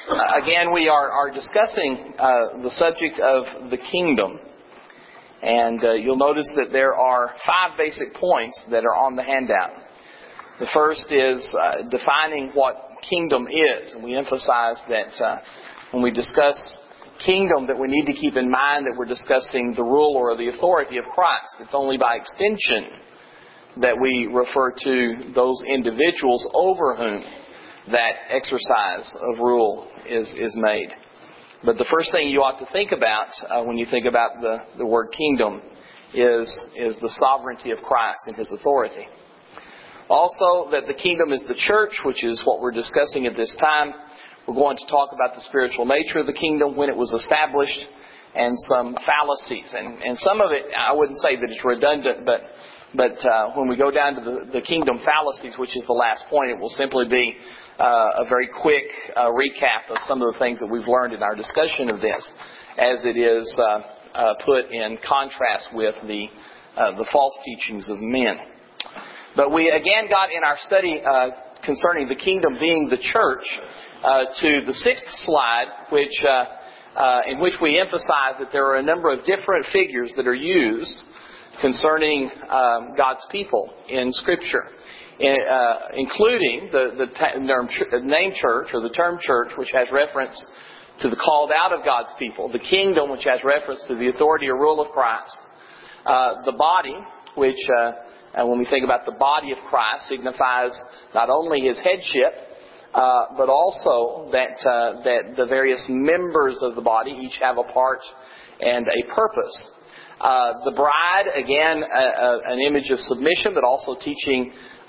Again, we are discussing the subject of the kingdom. And you'll notice that there are 5 basic points that are on the handout. The first is defining what kingdom is. And we emphasize that when we discuss kingdom, that we need to keep in mind that we're discussing the rule or the authority of Christ. It's only by extension that we refer to those individuals over whom that exercise of rule is made. But the first thing you ought to think about when you think about the word kingdom is the sovereignty of Christ and His authority. Also, that the kingdom is the church, which is what we're discussing at this time. We're going to talk about the spiritual nature of the kingdom, when it was established, and some fallacies. And some of it, I wouldn't say that it's redundant, but when we go down to the kingdom fallacies, which is the last point, it will simply be a very quick recap of some of the things that we've learned in our discussion of this, as it is put in contrast with the false teachings of men. But we again got in our study concerning the kingdom being the church to the 6th slide, in which we emphasize that there are a number of different figures that are used concerning God's people in Scripture, including the name church or the term church, which has reference to the called out of God's people, the kingdom, which has reference to the authority or rule of Christ, the body, which when we think about the body of Christ, signifies not only His headship, but also that the various members of the body each have a part and a purpose. The bride, again, an image of submission, but also teaching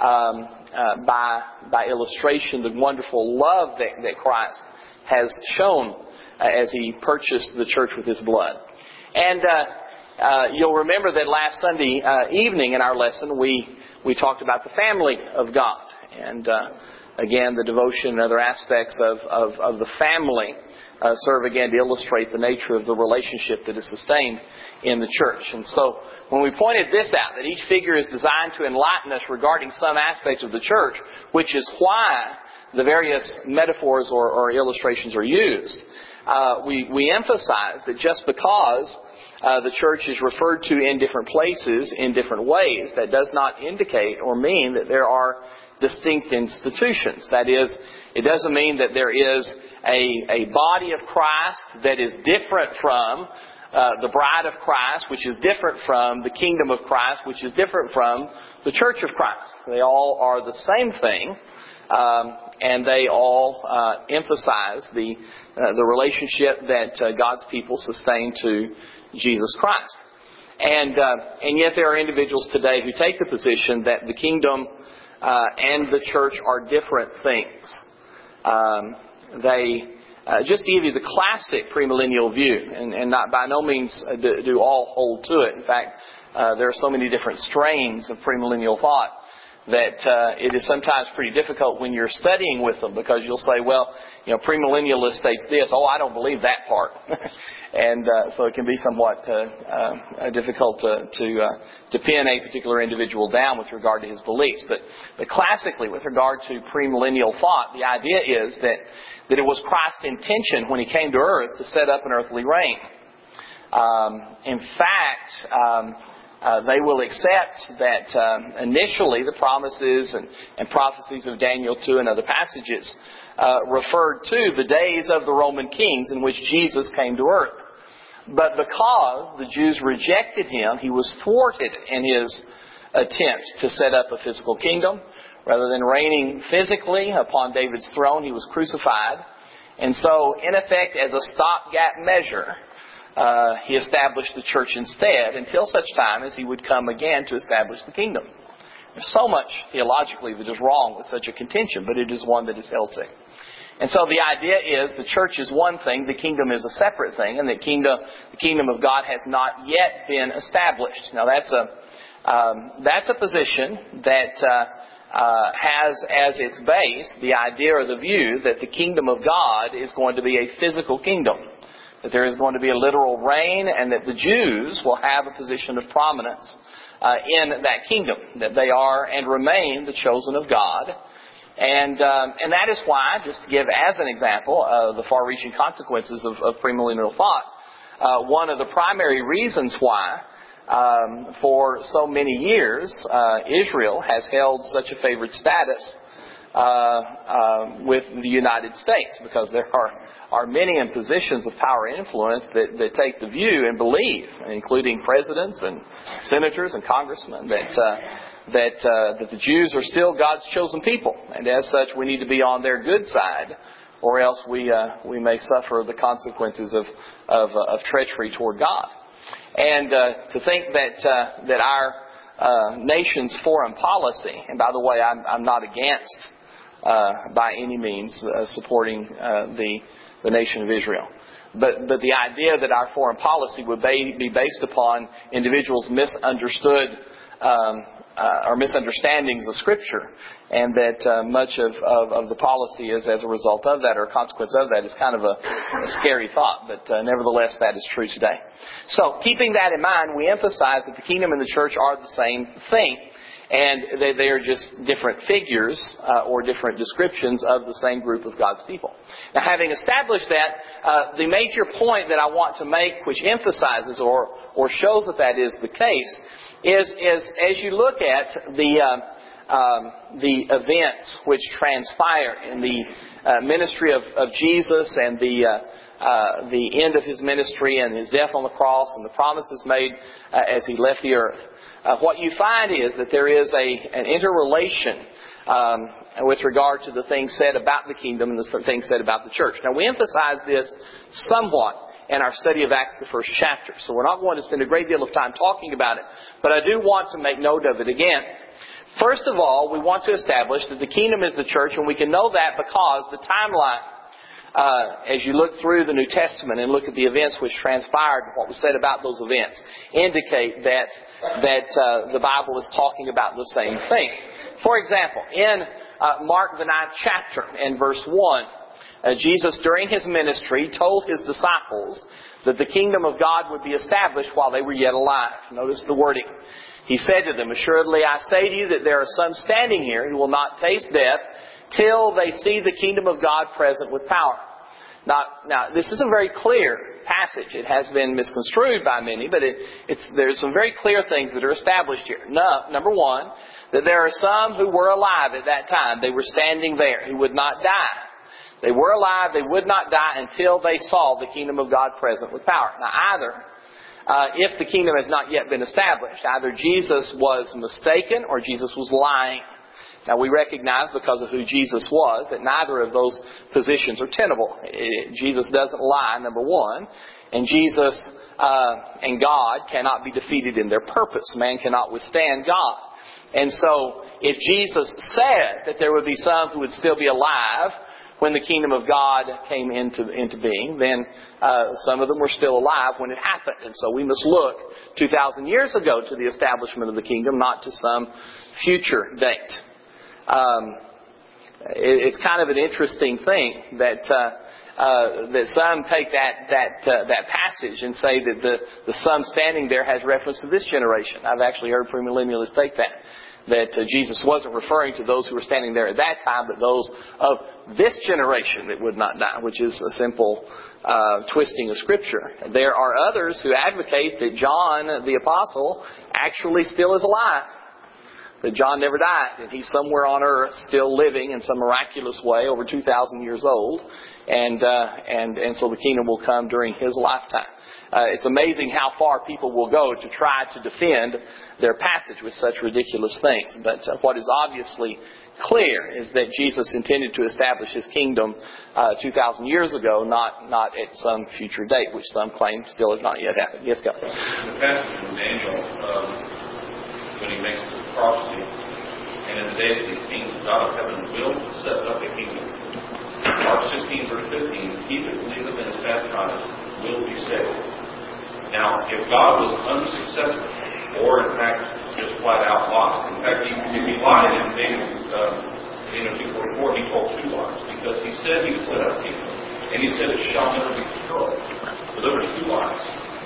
by illustration the wonderful love that Christ has shown as He purchased the church with His blood. And you'll remember that last Sunday evening in our lesson we talked about the family of God. And again, the devotion and other aspects of the family serve again to illustrate the nature of the relationship that is sustained in the church. And so when we pointed this out, that each figure is designed to enlighten us regarding some aspects of the church, which is why the various metaphors or illustrations are used, we emphasize that just because the church is referred to in different places in different ways, that does not indicate or mean that there are distinct institutions. That is, it doesn't mean that there is a body of Christ that is different from the bride of Christ, which is different from the kingdom of Christ, which is different from the church of Christ. They all are the same thing, and they all emphasize the relationship that God's people sustain to Jesus Christ. And yet there are individuals today who take the position that the kingdom and the church are different things. They just to give you the classic premillennial view, and not by no means do all hold to it. In fact, there are so many different strains of premillennial thought that it is sometimes pretty difficult when you're studying with them, because you'll say, well, premillennialist states this. Oh, I don't believe that part. And so it can be somewhat difficult to pin a particular individual down with regard to his beliefs. But classically, with regard to premillennial thought, the idea is that it was Christ's intention when He came to earth to set up an earthly reign. In fact, they will accept that initially the promises and prophecies of Daniel 2 and other passages referred to the days of the Roman kings in which Jesus came to earth. But because the Jews rejected Him, He was thwarted in His attempt to set up a physical kingdom. Rather than reigning physically upon David's throne, He was crucified. And so, in effect, as a stopgap measure, He established the church instead, until such time as He would come again to establish the kingdom. There's so much theologically that is wrong with such a contention, but it is one that is held to. And so the idea is the church is one thing, the kingdom is a separate thing, and the kingdom of God has not yet been established. Now that's a position that has as its base the idea or the view that the kingdom of God is going to be a physical kingdom, that there is going to be a literal reign, and that the Jews will have a position of prominence in that kingdom, that they are and remain the chosen of God, And that is why, just to give as an example, the far-reaching consequences of premillennial thought, one of the primary reasons why, for so many years, Israel has held such a favored status with the United States, because there are many in positions of power and influence that take the view and believe, including presidents and senators and congressmen, that the Jews are still God's chosen people, and as such we need to be on their good side, or else we may suffer the consequences of treachery toward God. And to think that our nation's foreign policy, and by the way, I'm not against by any means supporting the nation of Israel, but the idea that our foreign policy would be based upon individuals' misunderstood or misunderstandings of Scripture, and that much of the policy is as a result of that or a consequence of that, is kind of a scary thought, but nevertheless that is true today. So keeping that in mind, we emphasize that the kingdom and the church are the same thing, and they are just different figures or different descriptions of the same group of God's people. Now, having established that, the major point that I want to make, which emphasizes or shows that is the case, is as you look at the events which transpire in the ministry of Jesus, and the end of His ministry and His death on the cross and the promises made as He left the earth, what you find is that there is an interrelation with regard to the things said about the kingdom and the things said about the church. Now, we emphasize this somewhat in our study of Acts, the first chapter, so we're not going to spend a great deal of time talking about it, but I do want to make note of it again. First of all, we want to establish that the kingdom is the church, and we can know that because the timeline, as you look through the New Testament and look at the events which transpired and what was said about those events, indicate that the Bible is talking about the same thing. For example, in Mark the 9th chapter and verse 1, Jesus, during His ministry, told His disciples that the kingdom of God would be established while they were yet alive. Notice the wording. He said to them, "Assuredly I say to you that there are some standing here who will not taste death till they see the kingdom of God present with power." Now, this is a very clear passage. It has been misconstrued by many, but there's some very clear things that are established here. Number one, that there are some who were alive at that time. They were standing there, who would not die. They were alive, they would not die until they saw the kingdom of God present with power. Now, either, if the kingdom has not yet been established, either Jesus was mistaken or Jesus was lying. Now, we recognize, because of who Jesus was, that neither of those positions are tenable. Jesus doesn't lie, number one, and Jesus and God cannot be defeated in their purpose. Man cannot withstand God. And so, if Jesus said that there would be some who would still be alive when the kingdom of God came into being, then some of them were still alive when it happened. And so we must look 2,000 years ago to the establishment of the kingdom, not to some future date. It's kind of an interesting thing that some take that passage and say that the some standing there has reference to this generation. I've actually heard premillennialists take that Jesus wasn't referring to those who were standing there at that time, but those of this generation that would not die, which is a simple twisting of Scripture. There are others who advocate that John the Apostle actually still is alive, that John never died, and he's somewhere on earth still living in some miraculous way, over 2,000 years old, and so the kingdom will come during his lifetime. It's amazing how far people will go to try to defend their passage with such ridiculous things. But what is obviously clear is that Jesus intended to establish His kingdom 2,000 years ago, not at some future date, which some claim still has not yet happened. Yes, go. The passage in Daniel, when he makes the prophecy, and in the days of these kings, God of heaven will set up a kingdom. Mark 16, verse 15, he that believeth and is baptized will be saved. Now, if God was unsuccessful, or in fact just flat out lied, in fact, if he lied in Daniel 2:44, he told two lies, because he said he would set up a kingdom, and he said it shall never be destroyed. So there were two lies.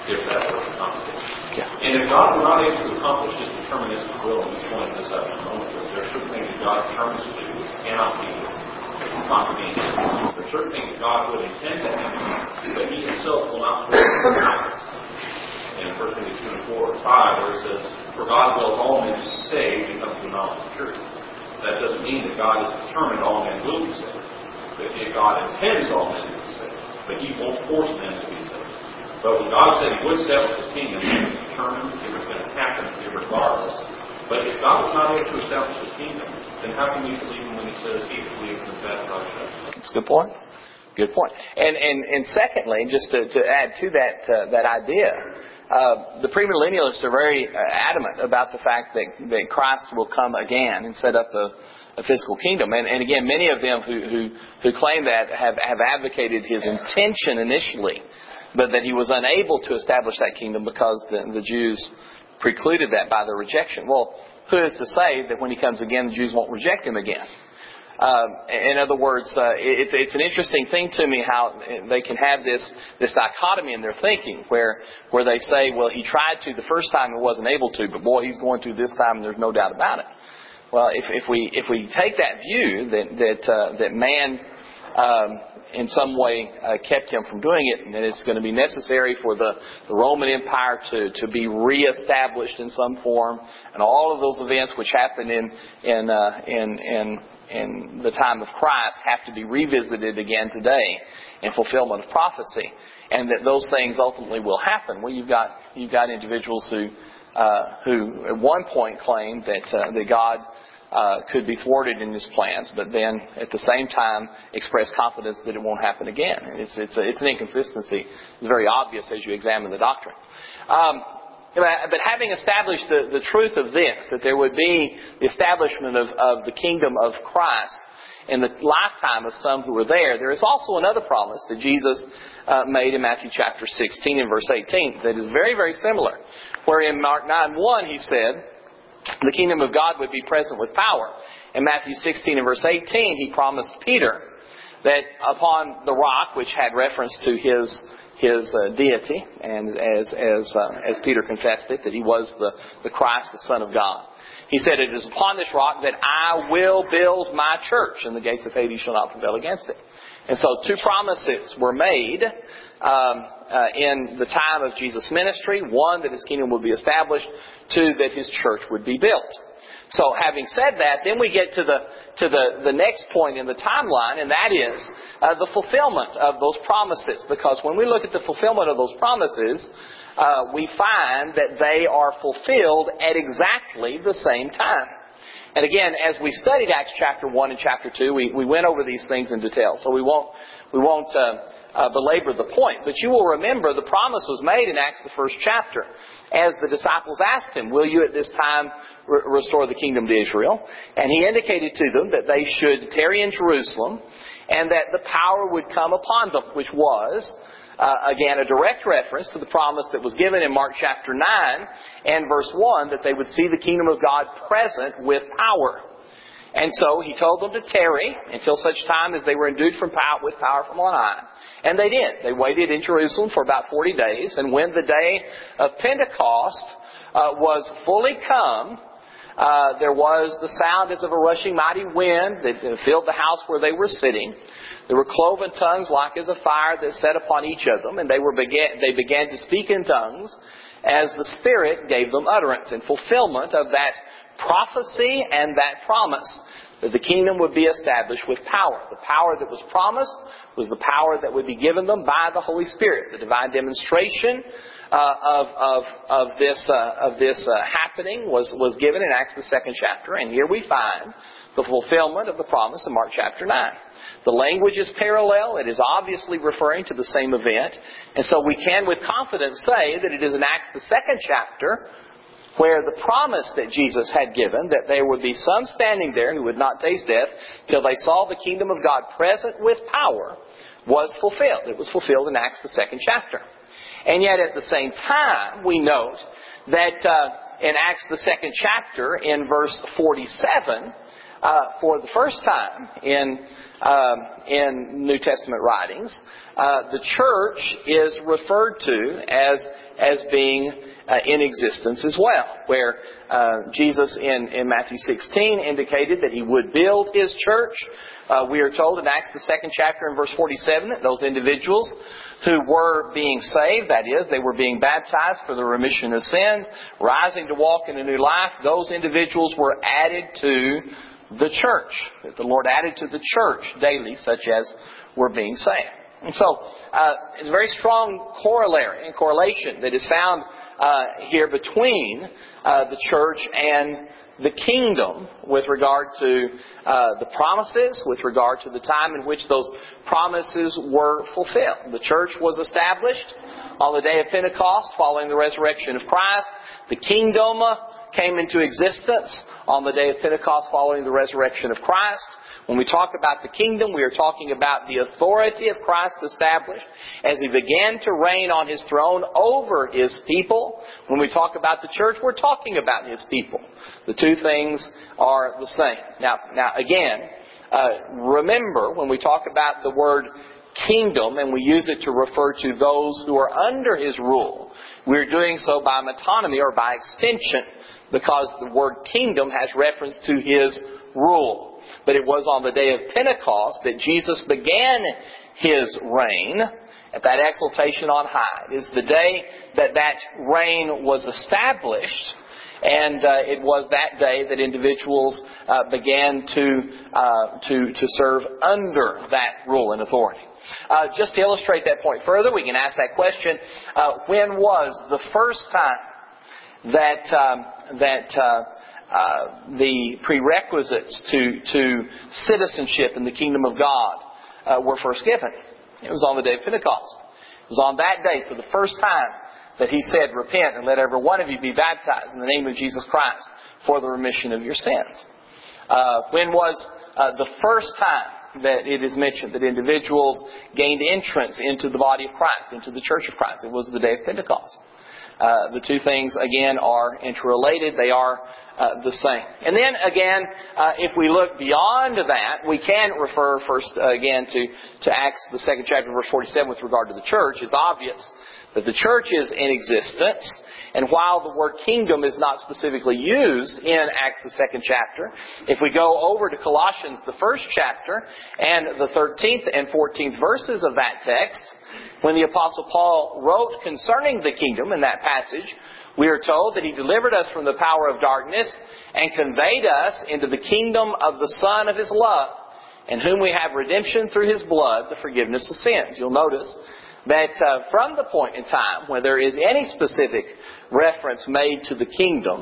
if that were to accomplish. Yeah. And if God were not able to accomplish His deterministic will, and we pointed this out in a moment ago, there are certain things that God determines to do which cannot be contravened. There are certain things that God would intend to happen, but He Himself will not force it to happen. In 1 Timothy 2 and 4 and 5, where it says, "For God wills all men to be saved and come to the knowledge of the truth." That doesn't mean that God has determined all men will be saved. But God intends all men to be saved. But He won't force men to be saved. But when God said He would establish His kingdom, He was determined it was going to happen regardless. But if God was not able to establish His kingdom, then how can we believe Him when He says He that believes in that God shall? That's a good point. Good point. And secondly, just to add to that idea, the premillennialists are very adamant about the fact that Christ will come again and set up a physical kingdom. And again, many of them who claim that have advocated His intention initially, but that He was unable to establish that kingdom because the Jews precluded that by their rejection. Well, who is to say that when He comes again, the Jews won't reject Him again? In other words, it's an interesting thing to me how they can have this dichotomy in their thinking, where they say, well, He tried to the first time and wasn't able to, but boy, He's going to this time, and there's no doubt about it. Well, if we take that view that man in some way kept Him from doing it, and that it's going to be necessary for the Roman Empire to be reestablished in some form, and all of those events which happened in the time of Christ have to be revisited again today in fulfillment of prophecy, and that those things ultimately will happen. Well, you've got individuals who at one point claimed that God could be thwarted in His plans, but then at the same time express confidence that it won't happen again. It's an inconsistency. It's very obvious as you examine the doctrine. But having established the truth of this, that there would be the establishment of the kingdom of Christ in the lifetime of some who were there is also another promise that Jesus made in Matthew chapter 16 and verse 18 that is very, very similar. Where in Mark 9:1 He said the kingdom of God would be present with power. In Matthew 16 and verse 18 He promised Peter that upon the rock, which had reference to his deity, and as Peter confessed it, that He was the Christ, the Son of God. He said, "It is upon this rock that I will build my church, and the gates of Hades shall not prevail against it." And so 2 promises were made in the time of Jesus' ministry. 1, that His kingdom would be established. 2, that His church would be built. So having said that, then we get to the next point in the timeline, and that is the fulfillment of those promises. Because when we look at the fulfillment of those promises, we find that they are fulfilled at exactly the same time. And again, as we studied Acts chapter 1 and chapter 2, we went over these things in detail. So we won't belabor the point. But you will remember the promise was made in Acts the 1st chapter. As the disciples asked Him, "Will you at this time restore the kingdom to Israel?" And He indicated to them that they should tarry in Jerusalem and that the power would come upon them, which was, again, a direct reference to the promise that was given in Mark chapter 9 and verse 1, that they would see the kingdom of God present with power. And so He told them to tarry until such time as they were endued with power from on high. And they did. They waited in Jerusalem for about 40 days. And when the day of Pentecost was fully come, there was the sound as of a rushing mighty wind that filled the house where they were sitting. There were cloven tongues like as a fire that set upon each of them. And they began to speak in tongues as the Spirit gave them utterance, in fulfillment of that prophecy and that promise that the kingdom would be established with power. The power that was promised was the power that would be given them by the Holy Spirit. The divine demonstration of this happening was given in Acts the 2nd chapter, and here we find the fulfillment of the promise in Mark chapter 9. The language is parallel. It is obviously referring to the same event, and so we can with confidence say that it is in Acts the 2nd chapter where the promise that Jesus had given, that there would be some standing there who would not taste death till they saw the kingdom of God present with power, was fulfilled. It was fulfilled in Acts the 2nd chapter. And yet at the same time, we note that in Acts the 2nd chapter, in verse 47, for the first time in New Testament writings, the church is referred to as being in existence as well, where Jesus in Matthew 16 indicated that He would build His church. We are told in Acts the 2nd chapter and verse 47 that those individuals who were being saved, that is, they were being baptized for the remission of sins, rising to walk in a new life, those individuals were added to the church. That the Lord added to the church daily, such as were being saved. And so, it's a very strong corollary and correlation that is found here between the church and the kingdom with regard to the promises, with regard to the time in which those promises were fulfilled. The church was established on the day of Pentecost following the resurrection of Christ. The kingdom came into existence on the day of Pentecost following the resurrection of Christ. When we talk about the kingdom, we are talking about the authority of Christ established as He began to reign on His throne over His people. When we talk about the church, we're talking about His people. The two things are the same. Now again, remember when we talk about the word kingdom and we use it to refer to those who are under His rule, we're doing so by metonymy or by extension, because the word kingdom has reference to His rule. But it was on the day of Pentecost that Jesus began His reign at that exaltation on high. It is the day that reign was established, and it was that day that individuals began to serve under that rule and authority. Just to illustrate that point further, we can ask that question, when was the first time that the prerequisites to citizenship in the kingdom of God were first given? It was on the day of Pentecost. It was on that day, for the first time, that He said, "Repent and let every one of you be baptized in the name of Jesus Christ for the remission of your sins." When was the first time that it is mentioned that individuals gained entrance into the body of Christ, into the church of Christ? It was the day of Pentecost. The two things, again, are interrelated. They are the same. And then, again, if we look beyond that, we can refer first, again, to Acts, the 2nd chapter, verse 47, with regard to the church. It's obvious that the church is in existence. And while the word kingdom is not specifically used in Acts, the 2nd chapter, if we go over to Colossians, the 1st chapter, and the 13th and 14th verses of that text, when the Apostle Paul wrote concerning the kingdom in that passage, we are told that He delivered us from the power of darkness and conveyed us into the kingdom of the Son of His love, in whom we have redemption through His blood, the forgiveness of sins. You'll notice that from the point in time when there is any specific reference made to the kingdom,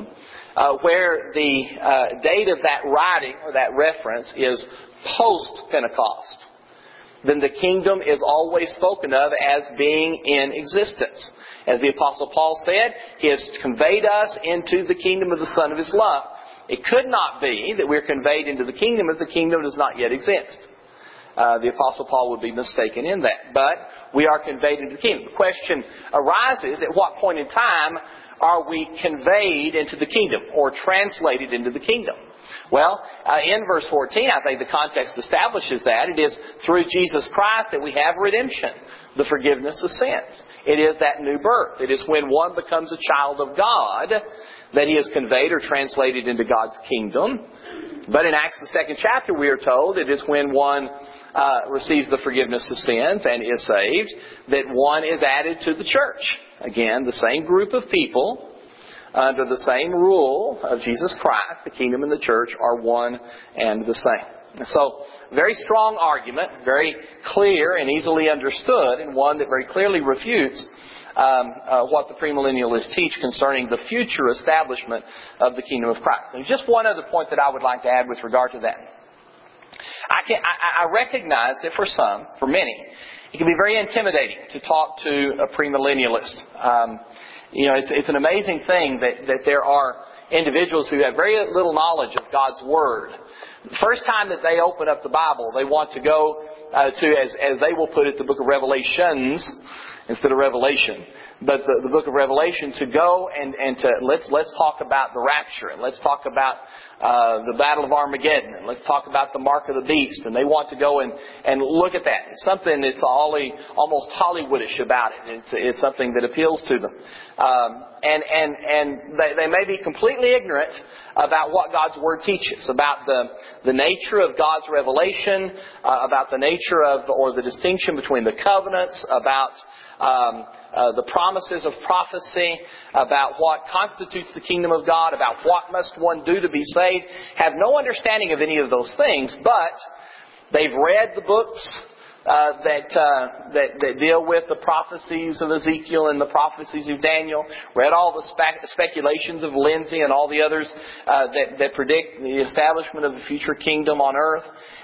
where the date of that writing or that reference is post-Pentecost, then the kingdom is always spoken of as being in existence. As the Apostle Paul said, He has conveyed us into the kingdom of the Son of His love. It could not be that we're conveyed into the kingdom if the kingdom does not yet exist. The Apostle Paul would be mistaken in that. But we are conveyed into the kingdom. The question arises, at what point in time are we conveyed into the kingdom or translated into the kingdom? Well, in verse 14, I think the context establishes that. It is through Jesus Christ that we have redemption, the forgiveness of sins. It is that new birth. It is when one becomes a child of God that he is conveyed or translated into God's kingdom. But in Acts the 2nd chapter, we are told it is when one receives the forgiveness of sins and is saved, that one is added to the church. Again, the same group of people under the same rule of Jesus Christ, the kingdom and the church are one and the same. So, very strong argument, very clear and easily understood, and one that very clearly refutes what the premillennialists teach concerning the future establishment of the kingdom of Christ. There's just one other point that I would like to add with regard to that. I recognize that for some, for many, it can be very intimidating to talk to a premillennialist. It's an amazing thing that there are individuals who have very little knowledge of God's Word The first time that they open up the Bible, they want to go to, as they will put it, the book of Revelations instead of Revelation. But the book of Revelation, to go and to let's talk about the rapture, and let's talk about the battle of Armageddon, and let's talk about the mark of the beast. And they want to go and look at that. It's something that's almost Hollywoodish about it. It's something that appeals to them. And they may be completely ignorant about what God's Word teaches, about the nature of God's revelation, about the nature of, or the distinction between the covenants, about the promises of prophecy, about what constitutes the kingdom of God, about what must one do to be saved, have no understanding of any of those things, but they've read the books that deal with the prophecies of Ezekiel and the prophecies of Daniel, read all the speculations of Lindsay and all the others that predict the establishment of the future kingdom on earth.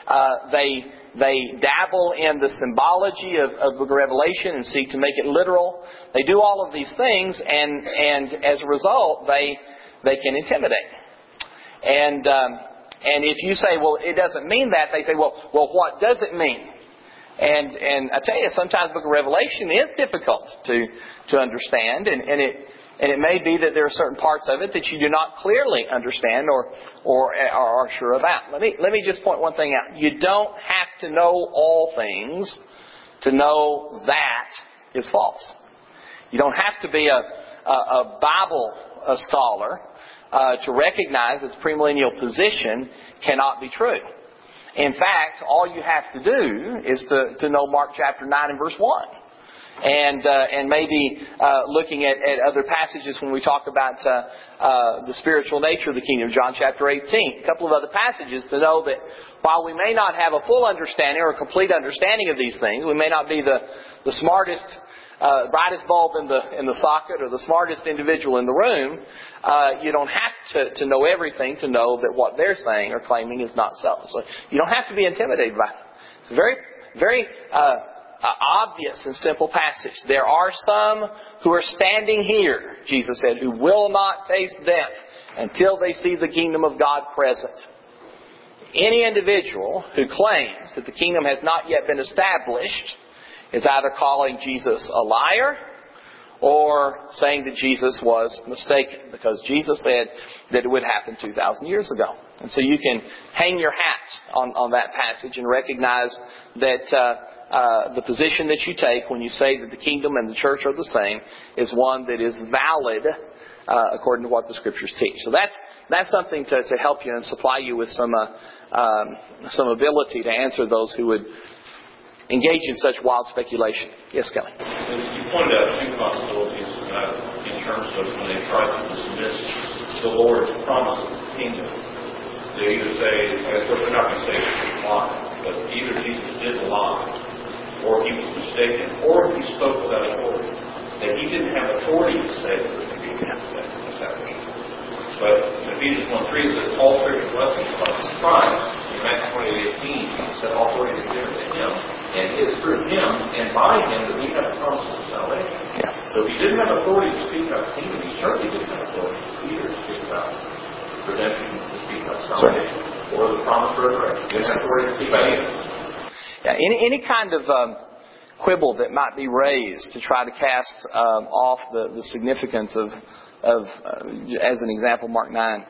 They dabble in the symbology of the book of Revelation and seek to make it literal. They do all of these things, and as a result, they can intimidate. And if you say, well, it doesn't mean that, they say, well, what does it mean? And I tell you, sometimes the book of Revelation is difficult to understand, and it may be that there are certain parts of it that you do not clearly understand or are sure about. Let me just point one thing out. You don't have to know all things to know that is false. You don't have to be a Bible scholar to recognize that the premillennial position cannot be true. In fact, all you have to do is to know Mark chapter 9 and verse 1. And maybe looking at other passages when we talk about the spiritual nature of the kingdom, John chapter 18. A couple of other passages to know that while we may not have a full understanding or a complete understanding of these things, we may not be the smartest, brightest bulb in the socket or the smartest individual in the room, you don't have to know everything to know that what they're saying or claiming is not so. So you don't have to be intimidated by it. It's a very, very obvious and simple passage. There are some who are standing here, Jesus said, who will not taste death until they see the kingdom of God present. Any individual who claims that the kingdom has not yet been established is either calling Jesus a liar or saying that Jesus was mistaken, because Jesus said that it would happen 2,000 years ago. And so you can hang your hat on that passage and recognize that the position that you take when you say that the kingdom and the church are the same is one that is valid according to what the Scriptures teach. So that's something to help you and supply you with some ability to answer those who would engage in such wild speculation. Yes, Kelly? You pointed out two possibilities in terms of when they try to dismiss the Lord's promise of the kingdom. They either say, of course they're not going to say it's a lie, but either Jesus did lie, or he was mistaken, or he spoke without authority. That he didn't have authority to say that the kingdom was established. But in Ephesians 1:3 it says, all spiritual blessings come from Christ. In Matthew 28:18 it said, all authority is given to him, and it is through him and by him that we have the promises of salvation. Yeah. So if he didn't have authority to speak about the kingdom, he certainly didn't have authority either to speak about redemption, to speak about salvation, or the promise of resurrection. He didn't have authority to speak about either. Yeah, any kind of quibble that might be raised to try to cast off the significance of as an example, Mark 9,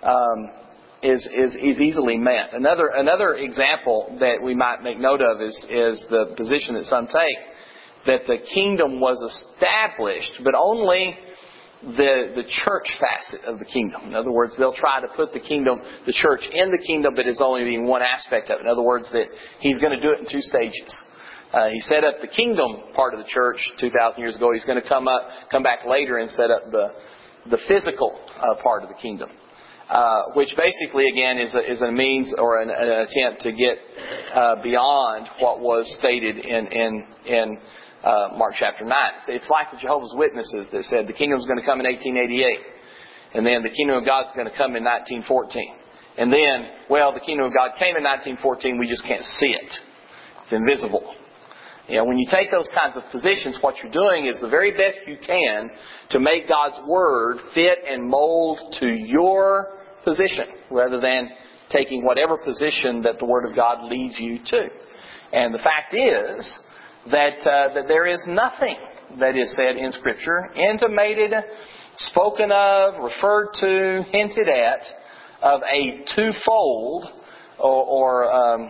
is easily met. Another example that we might make note of is the position that some take that the kingdom was established, but only the church facet of the kingdom. In other words, they'll try to put the church in the kingdom, but it's only being one aspect of it. In other words, that he's going to do it in two stages. He set up the kingdom part of the church 2,000 years ago. He's going to come back later and set up the physical part of the kingdom, which basically, again, is a means or an attempt to get beyond what was stated in Mark chapter 9. It's like the Jehovah's Witnesses that said the kingdom is going to come in 1888, and then the kingdom of God is going to come in 1914. And then, the kingdom of God came in 1914, we just can't see it. It's invisible. When you take those kinds of positions, what you're doing is the very best you can to make God's Word fit and mold to your position, rather than taking whatever position that the Word of God leads you to. And the fact is that there is nothing that is said in Scripture, intimated, spoken of, referred to, hinted at, of a twofold or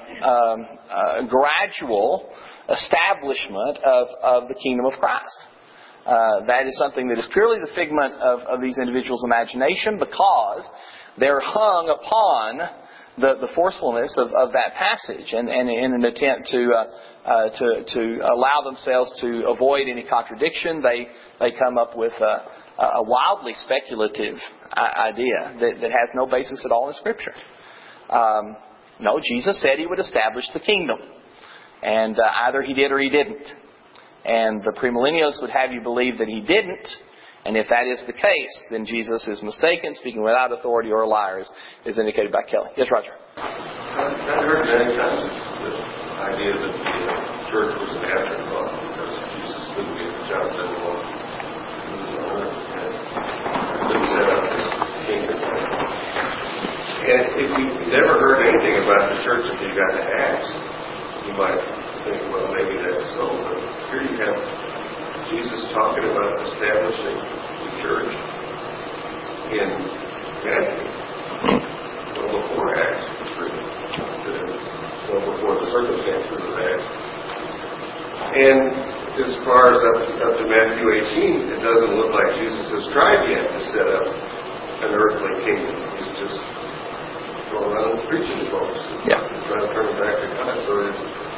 gradual establishment of the kingdom of Christ. That is something that is purely the figment of these individuals' imagination, because they're hung upon the forcefulness of that passage, and in an attempt to allow themselves to avoid any contradiction, they come up with a wildly speculative idea that has no basis at all in Scripture. No, Jesus said He would establish the kingdom, and either He did or He didn't. And the premillennialists would have you believe that He didn't. And if that is the case, then Jesus is mistaken, speaking without authority, or a liar, is indicated by Kelly. Yes, Roger. I've heard many times the idea that the church was an afterthought because Jesus couldn't get the job done alone. He was on earth and couldn't set up His kingdom. And if you never heard anything about the church until you got to Acts, you might think, well, maybe that's so. But here you have Jesus talking about establishing the church in Matthew, well before Acts was written, well before the circumstances of Acts. And as far as up to Matthew 18, it doesn't look like Jesus has tried yet to set up an earthly kingdom. He's just going around preaching to folks and trying to turn them back to God. So it's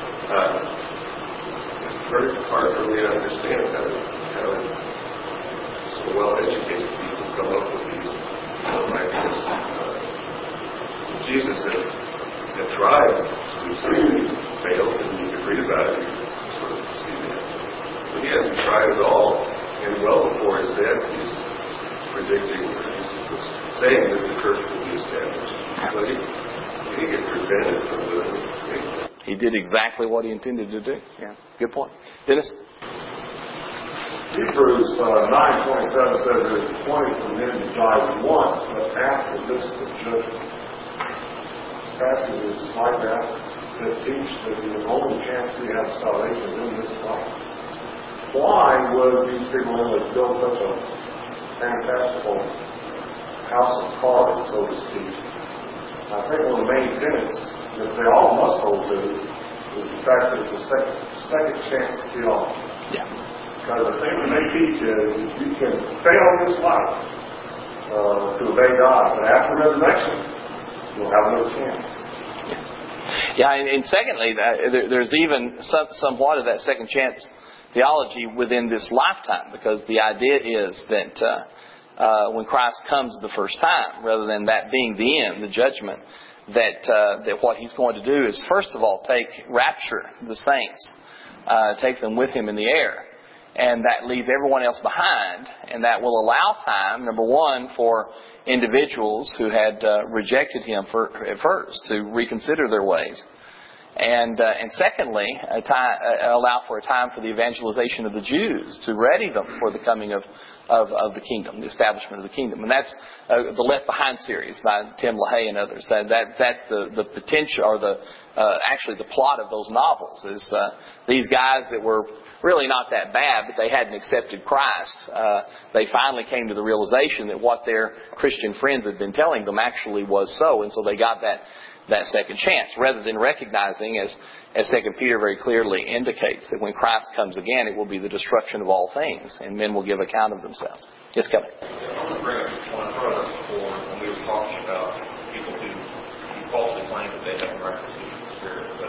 very hard for me to understand how so well-educated people come up with these ideas. Jesus had tried to failed, and you could read about it, you could sort of see that. But he hasn't tried at all, and well before his death, he's predicting, or he's saying that the church will be established. But he gets prevented from doing it. He did exactly what He intended to do. Yeah, good point. Dennis? Hebrews 9:27 says it is appointed for men to die once, but after this the judgment. Passages like that teach that the only chance we have salvation is in this life. Why would these people build such a fantastical house of cards, so to speak? I think one of the main tenets that they all must hold to is the fact that it's a second chance theology. Yeah. Because the thing that they teach is you can fail this life to obey God, but after resurrection, you'll have no chance. Yeah, and secondly, there's even somewhat of that second chance theology within this lifetime, because the idea is that when Christ comes the first time, rather than that being the end, the judgment, that what He's going to do is, first of all, rapture the saints, take them with Him in the air, and that leaves everyone else behind, and that will allow time, number one, for individuals who had rejected Him at first to reconsider their ways, and secondly, allow for a time for the evangelization of the Jews to ready them for the coming of the kingdom, the establishment of the kingdom. And that's the Left Behind series by Tim LaHaye and others. That's the potential, or actually the plot of those novels, is these guys that were really not that bad, but they hadn't accepted Christ. They finally came to the realization that what their Christian friends had been telling them actually was so, and so they got that second chance, rather than recognizing, as 2 Peter very clearly indicates, that when Christ comes again, it will be the destruction of all things, and men will give account of themselves. Yes, Kevin? I want to bring up one further before when we were talking about people who falsely claim that they have a miraculous of the Spirit. But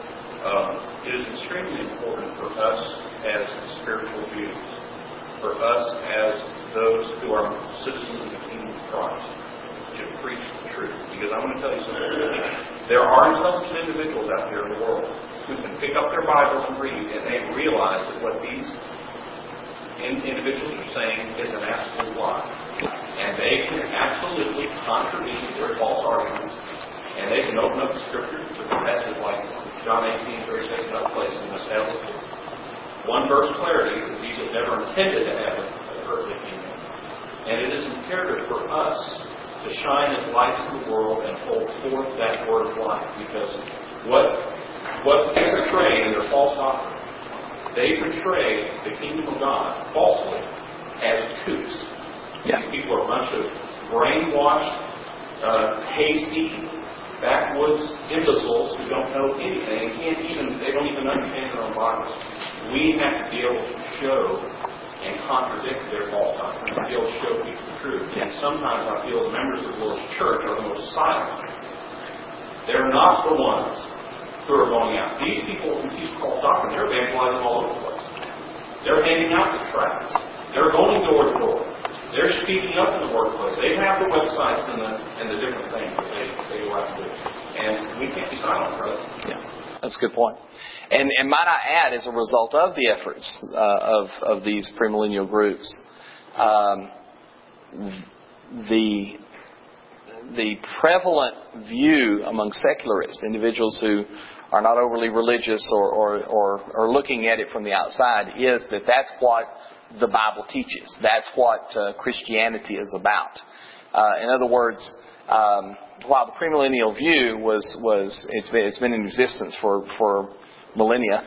it is extremely important for us as spiritual beings, for us as those who are citizens of the kingdom of Christ, to preach the truth. Because I want to tell you something. There are intelligent individuals out there in the world who can pick up their Bibles and read, and they realize that what these individuals are saying is an absolute lie. And they can absolutely contradict their false arguments. And they can open up the Scripture to passages like John 18:36, another place in the establish one verse clarity that these have never intended to have an earthly kingdom. And it is imperative for us to to shine as lights in the world and hold forth that word of life. Because what they portray in their false doctrine, they portray the kingdom of God falsely as kooks. Yeah. These people are a bunch of brainwashed, hasty, backwoods imbeciles who don't know anything and they don't even understand their own Bibles. We have to be able to show and contradict their false doctrine, to be able to show people the truth. And sometimes I feel the members of the Lord's church are the most silent. They're not the ones who are going out. These people who teach false doctrine, they're evangelizing all over the place. They're handing out the tracts. They're going door to door. They're speaking up in the workplace. They have the websites and the different things that they go out and do. And we can't be silent, brother. Yeah, that's a good point. And might I add, as a result of the efforts of these premillennial groups, the prevalent view among secularists, individuals who are not overly religious or looking at it from the outside, is that that's what the Bible teaches. That's what Christianity is about. In other words, while the premillennial view it's been in existence for millennia,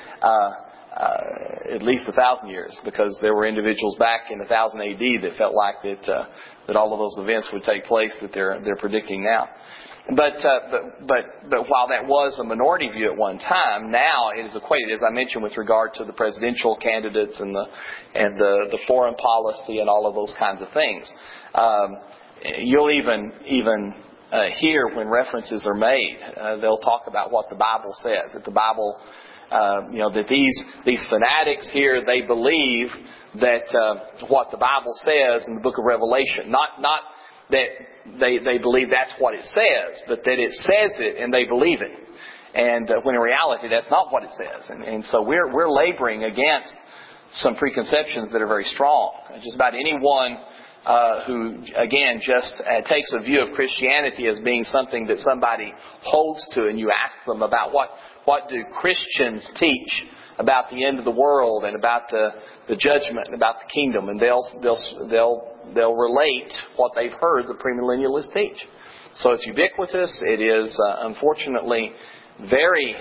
at least 1,000 years, because there were individuals back in 1000 AD that felt like that all of those events would take place that they're predicting now. But while that was a minority view at one time, now it is equated, as I mentioned, with regard to the presidential candidates and the foreign policy and all of those kinds of things. You'll even hear when references are made, they'll talk about what the Bible says. That the Bible, that these fanatics here, they believe that what the Bible says in the book of Revelation, not that they believe that's what it says, but that it says it and they believe it. And when in reality, that's not what it says. And so we're laboring against some preconceptions that are very strong. Just about anyone who, again, just takes a view of Christianity as being something that somebody holds to, and you ask them about what do Christians teach about the end of the world and about the judgment and about the kingdom, and they'll relate what they've heard the premillennialists teach. So it's ubiquitous. It is unfortunately very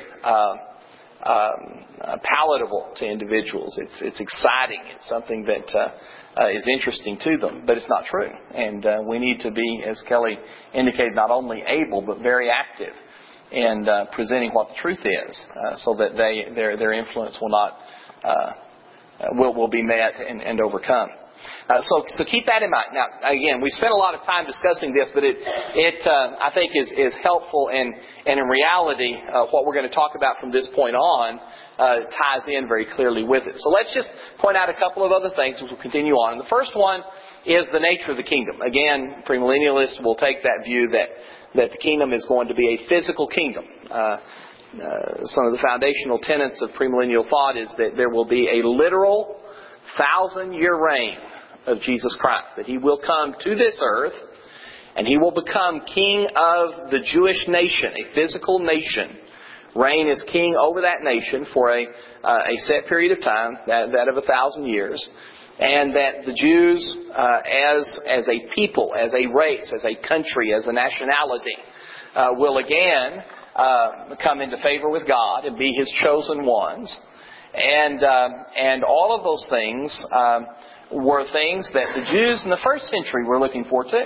palatable to individuals. It's exciting. It's something that is interesting to them, but it's not true. And we need to be, as Kelly indicated, not only able but very active in presenting what the truth is, so that their influence will not will be met and overcome. So keep that in mind. Now, again, we spent a lot of time discussing this, but it I think is helpful, and in reality, what we're going to talk about from this point on ties in very clearly with it. So let's just point out a couple of other things as we'll continue on. And the first one is the nature of the kingdom. Again, premillennialists will take that view that the kingdom is going to be a physical kingdom. Some of the foundational tenets of premillennial thought is that there will be a literal 1,000-year reign of Jesus Christ. That He will come to this earth and He will become king of the Jewish nation, a physical nation. Reign as king over that nation for a set period of time, that of 1,000 years. And that the Jews, as a people, as a race, as a country, as a nationality, will again come into favor with God and be His chosen ones. And all of those things were things that the Jews in the first century were looking for too.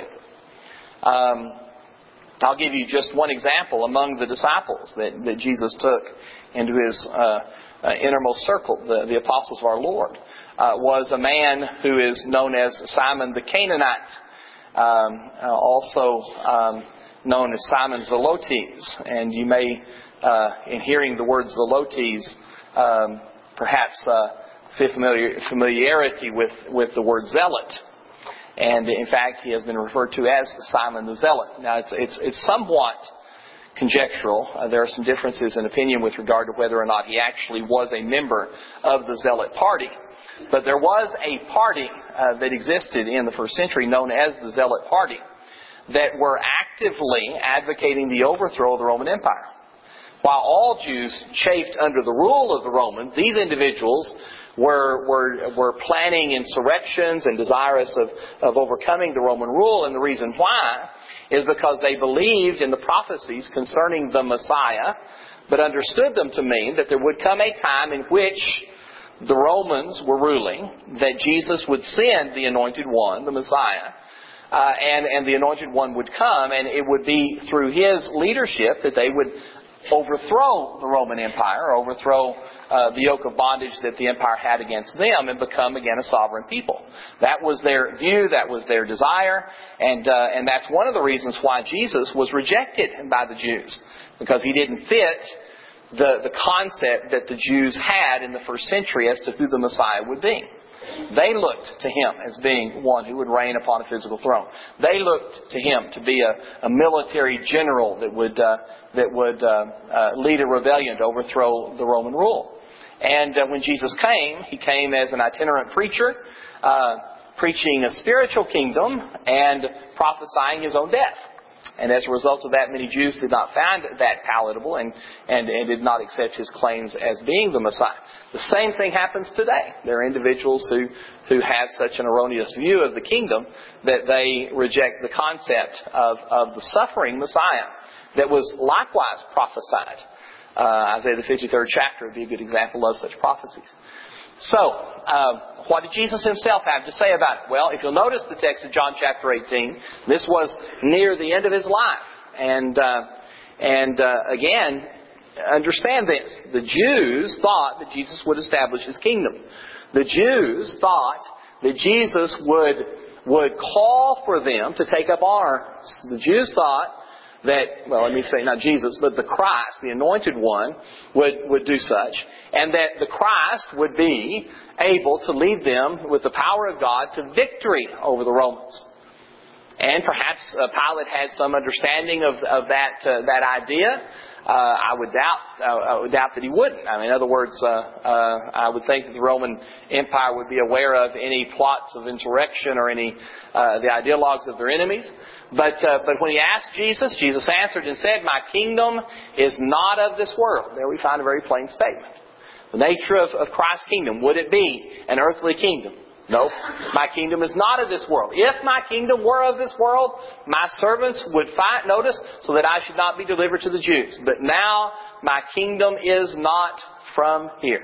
I'll give you just one example among the disciples that Jesus took into His innermost circle, the apostles of our Lord. Was a man who is known as Simon the Canaanite, also known as Simon Zelotes. And you may, in hearing the word Zelotes, perhaps see familiarity with the word zealot. And in fact, he has been referred to as Simon the Zealot. Now, it's somewhat conjectural. There are some differences in opinion with regard to whether or not he actually was a member of the Zealot party. But there was a party that existed in the first century known as the Zealot Party that were actively advocating the overthrow of the Roman Empire. While all Jews chafed under the rule of the Romans, these individuals were planning insurrections and desirous of overcoming the Roman rule. And the reason why is because they believed in the prophecies concerning the Messiah, but understood them to mean that there would come a time in which the Romans were ruling, that Jesus would send the Anointed One, the Messiah, and the Anointed One would come, and it would be through His leadership that they would overthrow the Roman Empire, overthrow the yoke of bondage that the empire had against them, and become again a sovereign people. That was their view, that was their desire, and that's one of the reasons why Jesus was rejected by the Jews, because He didn't fit the concept that the Jews had in the first century as to who the Messiah would be. They looked to Him as being one who would reign upon a physical throne. They looked to Him to be a military general that would lead a rebellion to overthrow the Roman rule. And when Jesus came, He came as an itinerant preacher, preaching a spiritual kingdom and prophesying His own death. And as a result of that, many Jews did not find that palatable and did not accept His claims as being the Messiah. The same thing happens today. There are individuals who have such an erroneous view of the kingdom that they reject the concept of the suffering Messiah that was likewise prophesied. Isaiah the 53rd chapter would be a good example of such prophecies. So, what did Jesus Himself have to say about it? Well, if you'll notice the text of John chapter 18, this was near the end of His life. And again, understand this. The Jews thought that Jesus would establish His kingdom. The Jews thought that Jesus would call for them to take up arms. The Jews thought that, well, let me say not Jesus, but the Christ, the Anointed One, would do such. And that the Christ would be able to lead them with the power of God to victory over the Romans. And perhaps Pilate had some understanding of that idea. I would doubt that he wouldn't. I mean, in other words, I would think that the Roman Empire would be aware of any plots of insurrection or any the ideologues of their enemies. But when he asked Jesus, Jesus answered and said, "My kingdom is not of this world." There we find a very plain statement. The nature of Christ's kingdom, would it be an earthly kingdom? No, my kingdom is not of this world. If my kingdom were of this world, my servants would fight, notice, so that I should not be delivered to the Jews. But now my kingdom is not from here.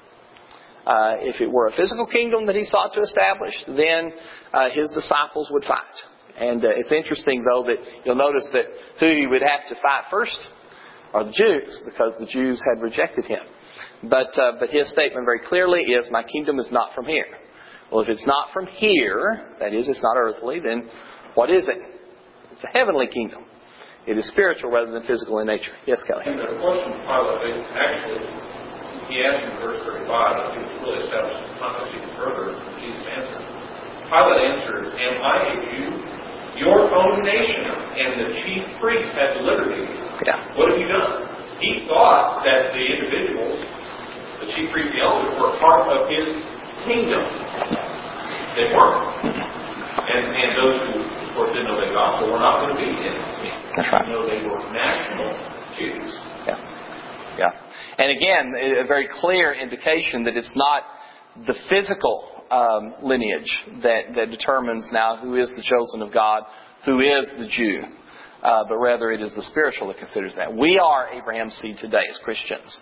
If it were a physical kingdom that he sought to establish, then his disciples would fight. And it's interesting, though, that you'll notice that who he would have to fight first are the Jews, because the Jews had rejected him. But his statement very clearly is, my kingdom is not from here. Well, if it's not from here, that is, it's not earthly, then what is it? It's a heavenly kingdom. It is spiritual rather than physical in nature. Yes, Kelly? And the question of Pilate, actually, he asked in verse 35, I think it's really established the context even further than Jesus answered. Pilate answered, "Am I a Jew? Your own nation and the chief priests have delivered you. Yeah. What have you done?" He thought that the individuals, the chief priests and the elders, were part of his kingdom. They weren't. And those who, of course, didn't know the gospel were not going to be in his kingdom. That's right. Even though they were national Jews. Yeah. And again, a very clear indication that it's not the physical lineage that determines now who is the chosen of God, who is the Jew, but rather it is the spiritual that considers that. We are Abraham's seed today as Christians.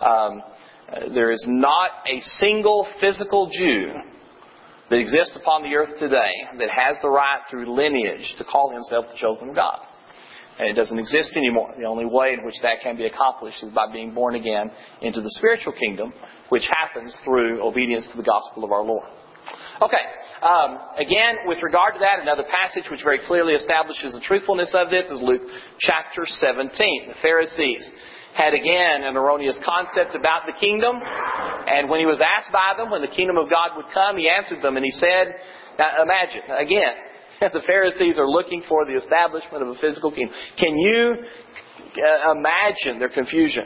There is not a single physical Jew that exists upon the earth today that has the right through lineage to call himself the chosen of God. And it doesn't exist anymore. The only way in which that can be accomplished is by being born again into the spiritual kingdom, which happens through obedience to the gospel of our Lord. Okay. Again, with regard to that, another passage which very clearly establishes the truthfulness of this is Luke chapter 17. The Pharisees had again an erroneous concept about the kingdom. And when he was asked by them when the kingdom of God would come, he answered them and he said, now imagine, again, the Pharisees are looking for the establishment of a physical kingdom. Can you imagine their confusion?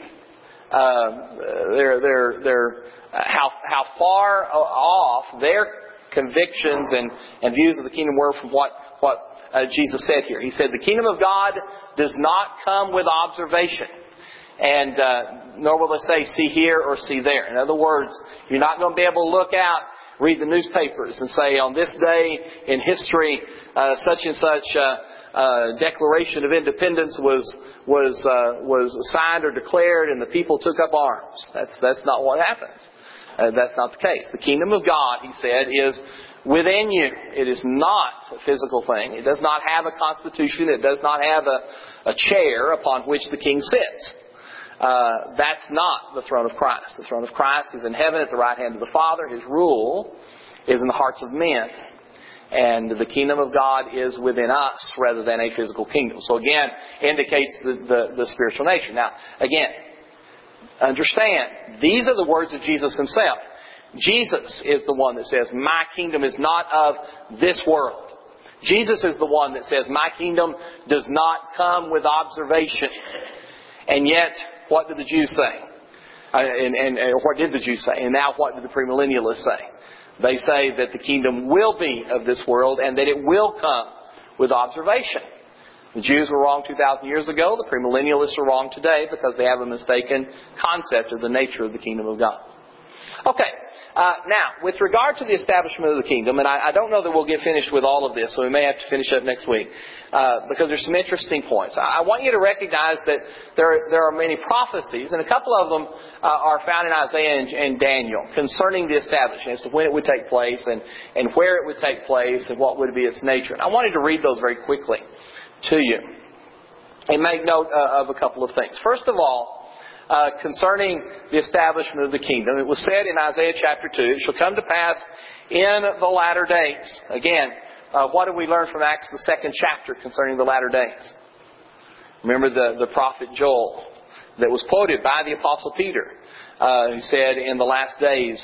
How far off their convictions and views of the kingdom were from what Jesus said here. He said, the kingdom of God does not come with observation. And nor will they say, see here or see there. In other words, you're not going to be able to look out, read the newspapers, and say, on this day in history, such and such Declaration of Independence was signed or declared, and the people took up arms. That's not what happens. That's not the case. The kingdom of God, he said, is within you. It is not a physical thing. It does not have a constitution. It does not have a chair upon which the king sits. That's not the throne of Christ. The throne of Christ is in heaven at the right hand of the Father. His rule is in the hearts of men. And the kingdom of God is within us rather than a physical kingdom. So again, indicates the spiritual nature. Now, again, understand, these are the words of Jesus Himself. Jesus is the one that says, my kingdom is not of this world. Jesus is the one that says, my kingdom does not come with observation. And yet, what did the Jews say? What did the Jews say? And now what did the premillennialists say? They say that the kingdom will be of this world and that it will come with observation. The Jews were wrong 2,000 years ago. The premillennialists are wrong today because they have a mistaken concept of the nature of the kingdom of God. Okay. Now, with regard to the establishment of the kingdom, and I don't know that we'll get finished with all of this, so we may have to finish up next week, because there's some interesting points. I want you to recognize that there are many prophecies, and a couple of them are found in Isaiah and Daniel, concerning the establishment, as to when it would take place, and where it would take place, and what would be its nature. And I wanted to read those very quickly to you, and make note of a couple of things. First of all, concerning the establishment of the kingdom. It was said in Isaiah chapter 2, it shall come to pass in the latter days. Again, what do we learn from Acts the 2nd chapter concerning the latter days? Remember the prophet Joel that was quoted by the apostle Peter, who said, in the last days,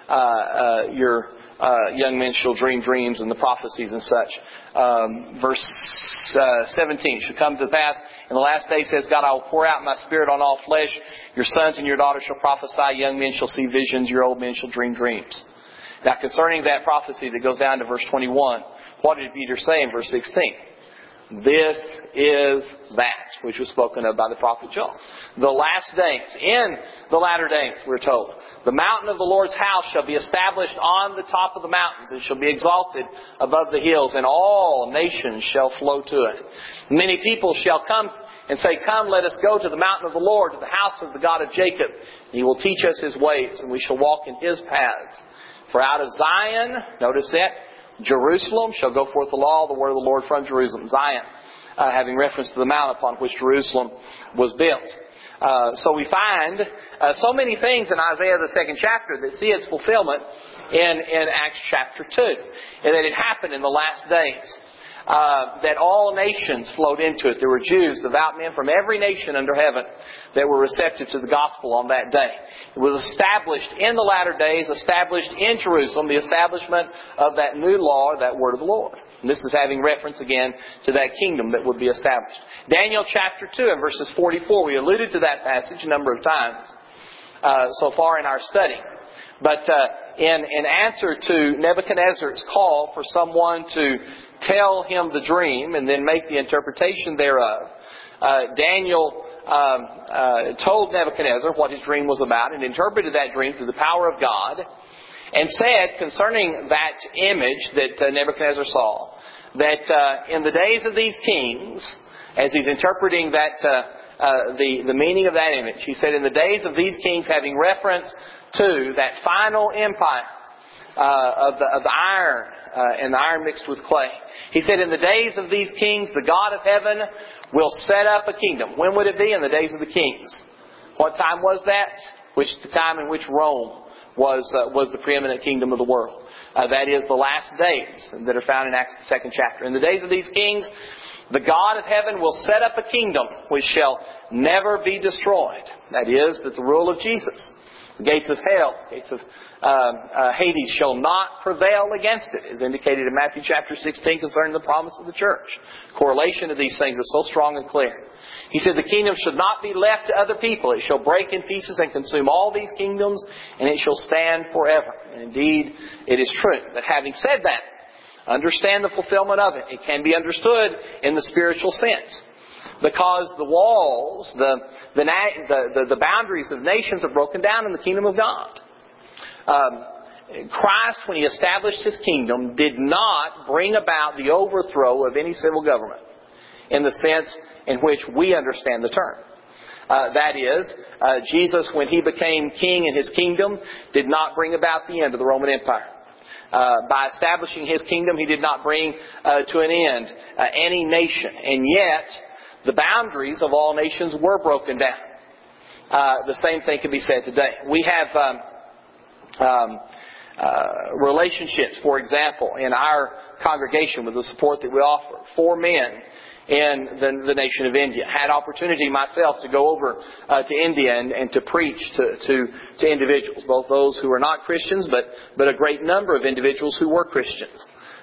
your young men shall dream dreams and the prophecies and such. Verse 17, shall come to pass in the last day, says God, I will pour out my Spirit on all flesh. Your sons and your daughters shall prophesy. Young men shall see visions. Your old men shall dream dreams. Now, concerning that prophecy that goes down to verse 21, what did Peter say in verse 16? This is that which was spoken of by the prophet Joel. The last days, in the latter days, we're told, the mountain of the Lord's house shall be established on the top of the mountains. It shall be exalted above the hills, and all nations shall flow to it. Many people shall come and say, come, let us go to the mountain of the Lord, to the house of the God of Jacob. He will teach us His ways, and we shall walk in His paths. For out of Zion, notice that, Jerusalem shall go forth the law, the word of the Lord from Jerusalem. Zion, having reference to the mount upon which Jerusalem was built. So we find so many things in Isaiah the 2nd chapter that see its fulfillment in Acts chapter 2. And that it happened in the last days. That all nations flowed into it. There were Jews, devout men from every nation under heaven that were receptive to the gospel on that day. It was established in the latter days, established in Jerusalem, the establishment of that new law, that word of the Lord. And this is having reference again to that kingdom that would be established. Daniel chapter 2 and verses 44. We alluded to that passage a number of times so far in our study. But in answer to Nebuchadnezzar's call for someone to tell him the dream and then make the interpretation thereof, Daniel told Nebuchadnezzar what his dream was about and interpreted that dream through the power of God, and said concerning that image that Nebuchadnezzar saw, that in the days of these kings, as he's interpreting that the meaning of that image, he said, in the days of these kings, having reference to that final empire of the iron and the iron mixed with clay, he said, in the days of these kings, the God of heaven will set up a kingdom. When would it be? In the days of the kings. What time was that? The time in which Rome was the preeminent kingdom of the world. That is the last days that are found in Acts the 2nd chapter. In the days of these kings, the God of heaven will set up a kingdom which shall never be destroyed. That is, that the rule of Jesus, the gates of hell, gates of Hades shall not prevail against it, as indicated in Matthew chapter 16 concerning the promise of the church. Correlation of these things is so strong and clear. He said the kingdom should not be left to other people. It shall break in pieces and consume all these kingdoms, and it shall stand forever. And indeed, it is true. But having said that, understand the fulfillment of it. It can be understood in the spiritual sense. Because the walls, the boundaries of nations are broken down in the kingdom of God. Christ, when He established His kingdom, did not bring about the overthrow of any civil government in the sense in which we understand the term. That is, Jesus, when He became king in His kingdom, did not bring about the end of the Roman Empire. By establishing His kingdom, He did not bring to an end any nation. And yet, the boundaries of all nations were broken down. The same thing can be said today. We have relationships, for example, in our congregation with the support that we offer. 4 men in the nation of India. Had opportunity myself to go over to India and to preach to individuals, both those who are not Christians, but a great number of individuals who were Christians.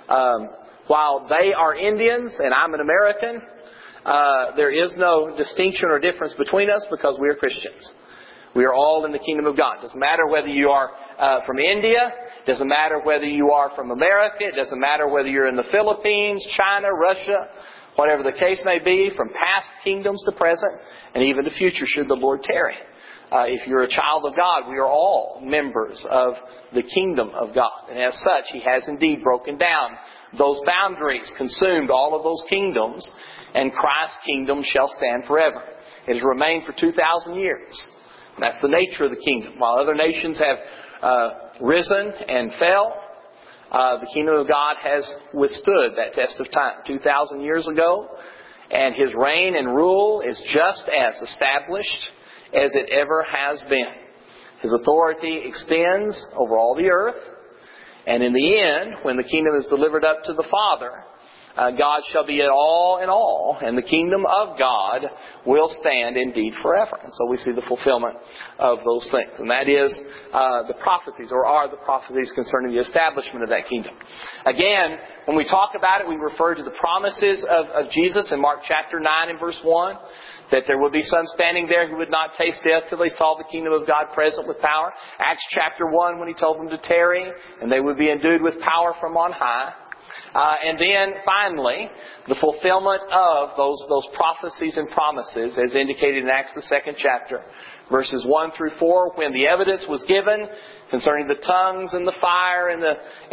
While they are Indians and I'm an American, there is no distinction or difference between us because we are Christians. We are all in the kingdom of God. It doesn't matter whether you are from India. It doesn't matter whether you are from America. It doesn't matter whether you're in the Philippines, China, Russia, whatever the case may be, from past kingdoms to present, and even the future should the Lord tarry. If you're a child of God, we are all members of the kingdom of God. And as such, He has indeed broken down those boundaries, consumed all of those kingdoms, and Christ's kingdom shall stand forever. It has remained for 2,000 years. That's the nature of the kingdom. While other nations have risen and fell, the kingdom of God has withstood that test of time 2,000 years ago, and His reign and rule is just as established as it ever has been. His authority extends over all the earth, and in the end, when the kingdom is delivered up to the Father, God shall be all in all, and the kingdom of God will stand indeed forever. And so we see the fulfillment of those things. And that is the prophecies, or are the prophecies concerning the establishment of that kingdom. Again, when we talk about it, we refer to the promises of Jesus in Mark chapter 9 and verse 1, that there would be some standing there who would not taste death till they saw the kingdom of God present with power. Acts chapter 1, when He told them to tarry, and they would be endued with power from on high. And then, finally, the fulfillment of those prophecies and promises, as indicated in Acts the 2nd chapter, verses 1 through 4, when the evidence was given concerning the tongues and the fire and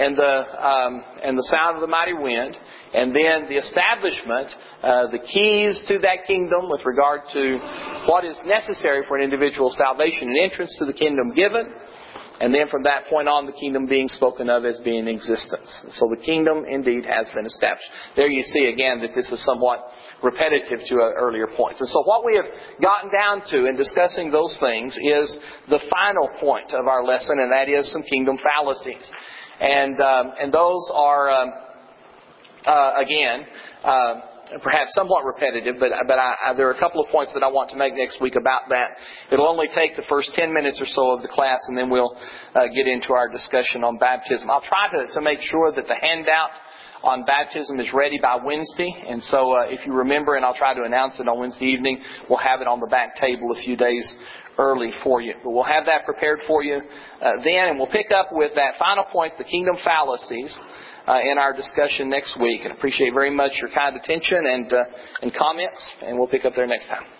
the sound of the mighty wind, and then the establishment, the keys to that kingdom with regard to what is necessary for an individual's salvation and entrance to the kingdom given. And then from that point on, the kingdom being spoken of as being in existence. So the kingdom indeed has been established. There you see again that this is somewhat repetitive to earlier points. And so what we have gotten down to in discussing those things is the final point of our lesson, and that is some kingdom fallacies. And those are, again, perhaps somewhat repetitive, but there are a couple of points that I want to make next week about that. It'll only take the first 10 minutes or so of the class, and then we'll get into our discussion on baptism. I'll try to make sure that the handout on baptism is ready by Wednesday, and so if you remember, and I'll try to announce it on Wednesday evening, we'll have it on the back table a few days early for you. But we'll have that prepared for you then, and we'll pick up with that final point, the kingdom fallacies, in our discussion next week. And appreciate very much your kind attention and comments, and we'll pick up there next time.